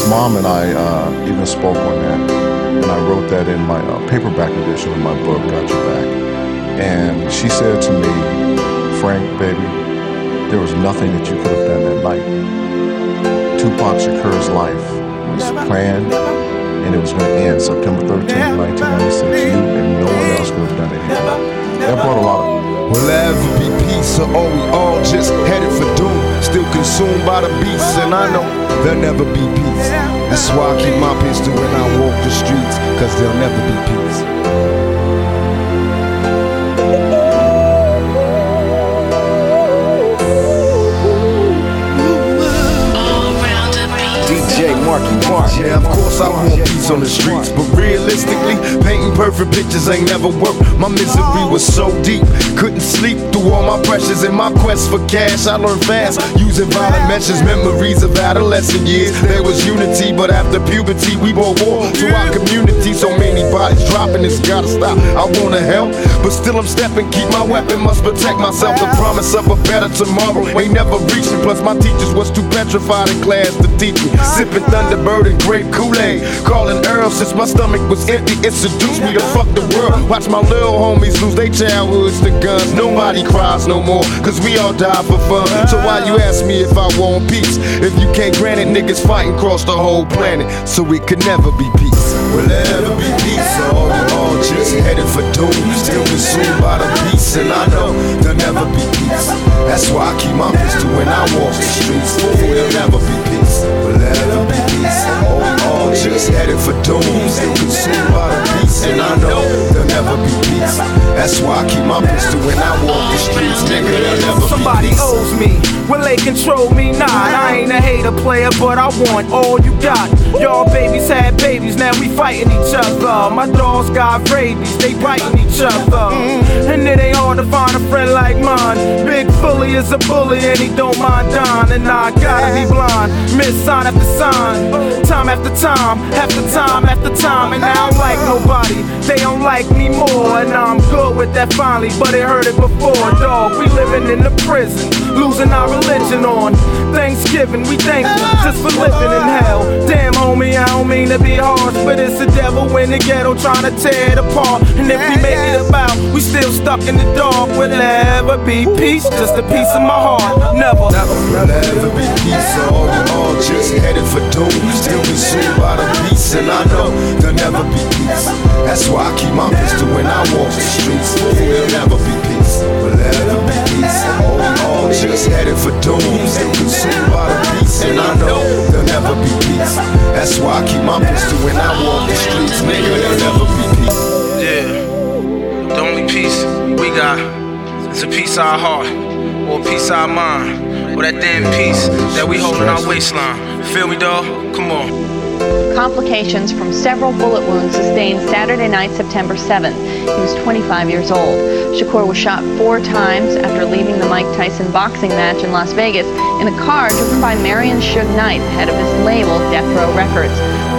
Mom and I even spoke on that, and I wrote that in my paperback edition of my book, Got Your Back. And she said to me, Frank, baby, there was nothing that you could have done that night. Tupac Shakur's life was planned, and it was going to end September 13th, 1996. You and no one else could have done anything. That brought a lot of... Will there ever be peace, or are we all just headed for doom? Still consumed by the beasts, and I know there'll never be peace. That's why I keep my pistol when I walk the streets, cause there'll never be peace. Yeah, of course I want peace on the streets, but realistically, painting perfect pictures ain't never worked. My misery was so deep, couldn't sleep through all my pressures. In my quest for cash, I learned fast, using violent measures. Memories of adolescent years, there was unity, but after puberty, we brought war to our community. So many bodies dropping, it's gotta stop. I wanna help, but still I'm stepping, keep my weapon, must protect myself. The promise of a better tomorrow ain't never reached me. Plus my teachers was too petrified in class to teach me. Sipping Thunderbird and grape Kool-Aid, calling Earl since my stomach was empty. It seduced me to fuck the world. Watch my little homies lose their childhoods to guns. Nobody cries no more, cause we all die for fun. So why you ask me if I want peace? If you can't grant it, niggas fighting across the whole planet, so it could never be peace. Will there ever be peace, or we all just headed for doom? Still consumed by the beast, and I know there'll never be peace. That's why I keep my pistol when I walk the streets. There'll never be peace. Will there ever be peace, or we all just headed for doom? Still consumed by the beast, and I know there'll never be peace. That's why I keep my pistol when I walk the streets, nigga. There'll never be peace. Somebody owes me. Will they control me? Nah, I ain't a hater player, but I want all you got. Y'all babies had babies, now we fighting each other. My dogs got rabies, they biting each other. And it ain't hard to find a friend like mine. Big Fully is a bully and he don't mind dying. And I gotta be blind, miss sign after sign, time after time, after time after time. And I don't like nobody, they don't like me more. And I'm good with that finally, but it heard it before. Dog, we living in the prison, losing our religion on Thanksgiving. We thankful just for living in hell. Damn homie, I don't mean to be harsh, but it's the devil in the ghetto trying to tear it apart. And if we make it about, we still stuck in the dark. Will there ever be peace? Just a piece of my heart. Never. Will there ever be peace, or we all just headed for doom? Still consumed by the beast, and I know there'll never be peace. That's why I keep my pistol when I walk the streets. There'll never be peace. Will there ever be peace, or we all just headed for doom? Still consumed by the beast, and I know there'll never be peace. That's why I keep my pistol when I walk the streets, nigga. There'll never be peace. Yeah, the only peace we got is a peace of our heart, or a peace of our mind, or that damn peace that we hold in our waistline. Feel me, dawg? Come on. Complications from several bullet wounds sustained Saturday night, September 7th. He was 25 years old. Shakur was shot 4 times after leaving the Mike Tyson boxing match in Las Vegas in a car driven by Marion Suge Knight, head of his label, Death Row Records.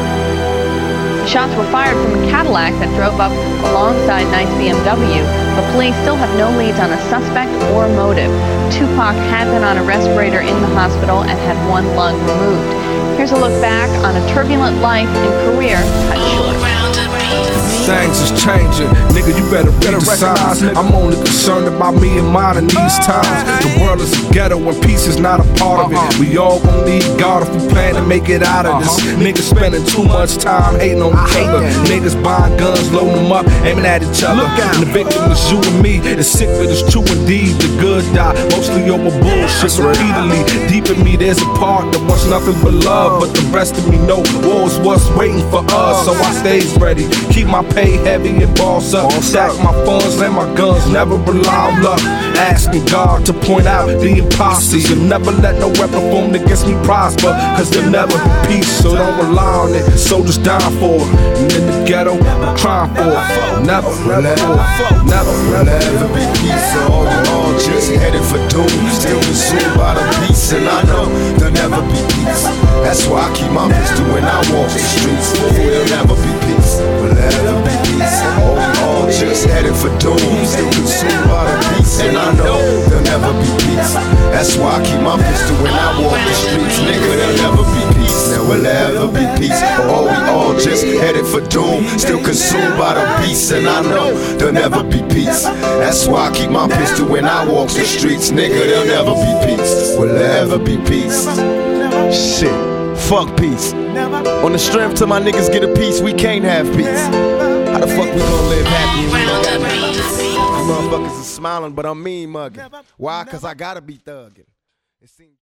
The shots were fired from a Cadillac that drove up alongside Knight's BMW, but police still have no leads on a suspect or motive. Tupac had been on a respirator in the hospital and had 1 lung removed. Here's a look back on a turbulent life and career cut short. Things is changing, nigga, you better read the signs. I'm only concerned about me and mine in these times. The world is a ghetto and peace is not a part of it. We all gon' need God if we plan to make it out of this. Niggas spending too much time hating on each other. Niggas buying guns, loading them up, aiming at each other. And the victim is you and me. It's sick, but it's true indeed. The good die, mostly over bullshit repeatedly. Deep in me, there's a part that wants nothing but love, but the rest of me know war's what's waiting for us. So I stays ready, keep my pay heavy and boss up. Stack my funds and my guns, never rely on luck. Asking God to point out the imposters and never let no weapon formed against me prosper, cause there'll never be peace, so don't rely on it. Soldiers dying for it, and in the ghetto, I'm crying for it. Never, never. Will there ever be peace, or we all just headed for doom? Still consumed by the beast, and I know there'll never be peace. That's why I keep my pistol when I walk the streets. There'll never be peace. Will there ever be peace, or we all just headed for doom? Still consumed by the beast, and I know there'll never be peace. That's why I keep my pistol when I walk the streets, nigga. There'll never be peace. Will there ever be peace? Or we all just headed for doom, still consumed by the beast, and I know there'll never be peace. That's why I keep my pistol when I walk the streets, nigga. There'll never be peace. Will there ever be peace? Shit, fuck peace. On the strength till my niggas get a piece, we can't have peace. How the fuck we gonna live happy if we don't got peace? Motherfuckers is smiling, but I'm mean mugging. Why? Cause I gotta be thugging.